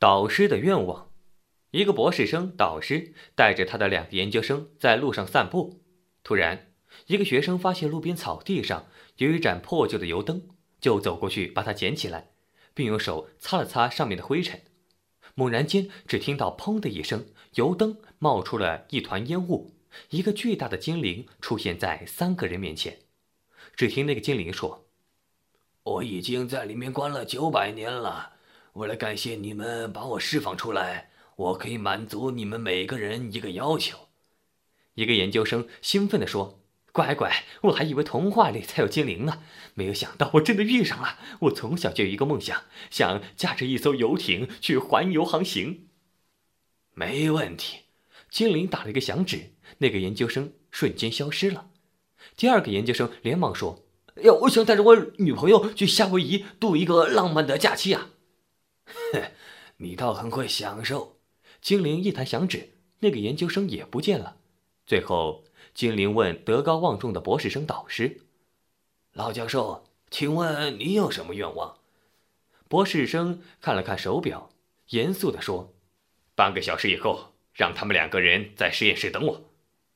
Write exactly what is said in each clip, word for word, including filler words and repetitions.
导师的愿望。一个博士生导师带着他的两个研究生在路上散步，突然，一个学生发现路边草地上有一盏破旧的油灯，就走过去把它捡起来，并用手擦了擦上面的灰尘。猛然间，只听到砰的一声，油灯冒出了一团烟雾，一个巨大的精灵出现在三个人面前。只听那个精灵说：“ 我已经在里面关了九百年了，为了感谢你们把我释放出来，我可以满足你们每个人一个要求。” 一个研究生兴奋地说：“乖乖，我还以为童话里才有精灵呢，没有想到我真的遇上了。我从小就有一个梦想，想驾着一艘游艇去环游航行。” 没问题。 精灵打了一个响指，那个研究生瞬间消失了。第二个研究生连忙说：“ 呀，我想带着我女朋友去夏威夷度一个浪漫的假期啊！”哼，你倒很会享受。 精灵一弹响指，那个研究生也不见了。最后，精灵问德高望重的博士生导师：“ 老教授，请问你有什么愿望？” 博士生看了看手表，严肃地说：“半个小时以后，让他们两个人在实验室等我。”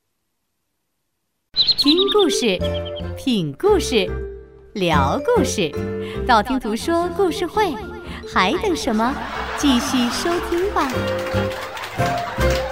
听故事，品故事，聊故事，道听途说故事会，还等什么？继续收听吧。